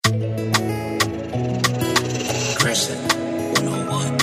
Crescent 101.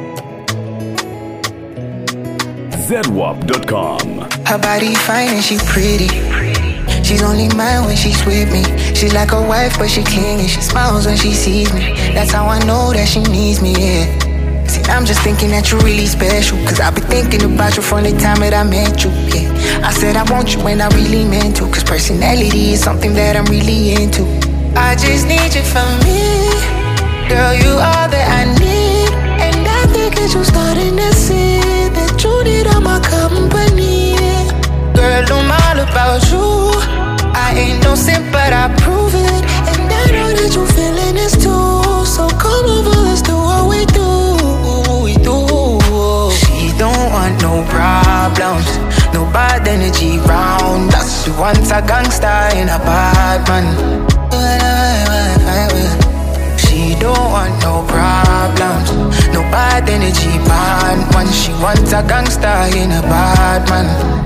ZWAP.com. Her body fine and she pretty. She's only mine when she's with me. She's like a wife but she clingy. She smiles when she sees me. That's how I know that she needs me, yeah. See, I'm just thinking that you're really special, cause I've been thinking about you from the time that I met you, yeah. I said I want you and I really meant to, cause personality is something that I'm really into. I just need you for me. Girl, you are that I need. And I think that you're starting to see that you need all my company. Girl, I'm all about you. I ain't no simp, but I prove it. And I know that you feeling this too. So come over, let's do what we do. She don't want no problems, no bad energy round us. She wants a gangster in a bad man. She don't want no problems, no bad energy bad man. She wants a gangster in a bad man.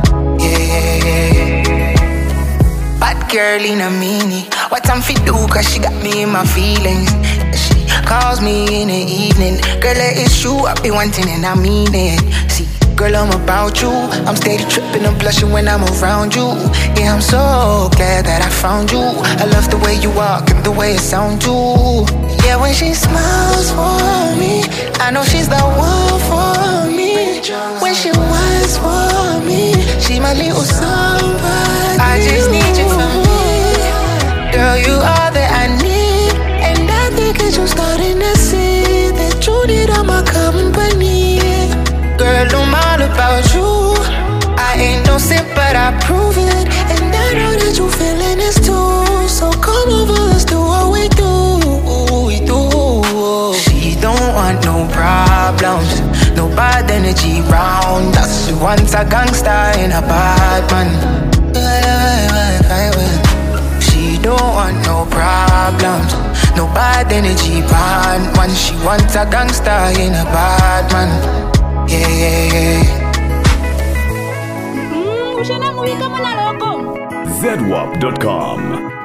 Yeah. Bad girl in a mini. What I'm fit do, cause she got me in my feelings. She calls me in the evening. Girl, it's true, I be wanting and I mean it. See, girl, I'm about you. I'm steady tripping and blushing when I'm around you. Yeah, I'm so glad that I found you. I love the way you walk and the way it sounds too. Yeah, when she smiles for me, I know she's the one for me. When she whines for me, she my little somebody. I just need you for me. Girl, you are that I need. And I think that you're starting to see that you need all my company. Girl, I'm all about you. I ain't no simp, but I prove it. And I know that you feeling this too. So come over, let's do what we do. She don't want no problems, no bad energy round us. She wants a gangster in a bad man. She don't want no problems, no bad energy bad man. She wants a gangster in a bad man. Yeah. ZWAP.com.